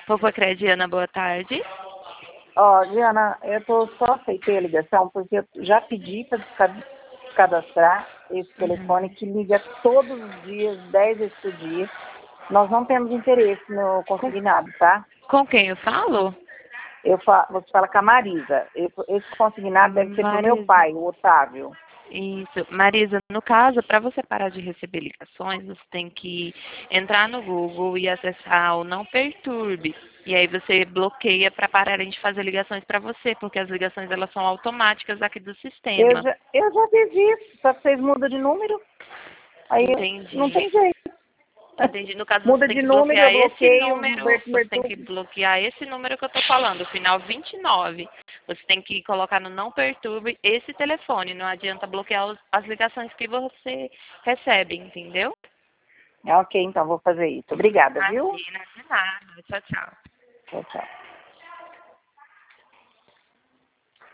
Fofocred, Diana, boa tarde. Ó, Diana, só aceitei a ligação porque eu já pedi para cadastrar esse telefone que liga todos os dias, 10 vezes por dia. Nós não temos interesse no consignado, tá? Com quem eu falo? Você fala com a Marisa. Esse consignado deve ser pro meu pai, o Otávio. Isso. Marisa, no caso, para você parar de receber ligações, você tem que entrar no Google e acessar o Não Perturbe. E aí você bloqueia para pararem de fazer ligações para você, porque as ligações elas são automáticas aqui do sistema. Eu já fiz isso, só que vocês mudam de número. Aí Entendi. não tem jeito. Entendi. No caso, Muda você tem de que número, bloquear eu esse bloqueio, número. Você tem que Bertucci. bloquear esse número que eu tô falando, o final 29. Você tem que colocar no Não Perturbe esse telefone. Não adianta bloquear as ligações que você recebe, entendeu? Ok, então vou fazer isso. Obrigada, viu? Imagina, de nada. Tchau, tchau. Tchau, tchau.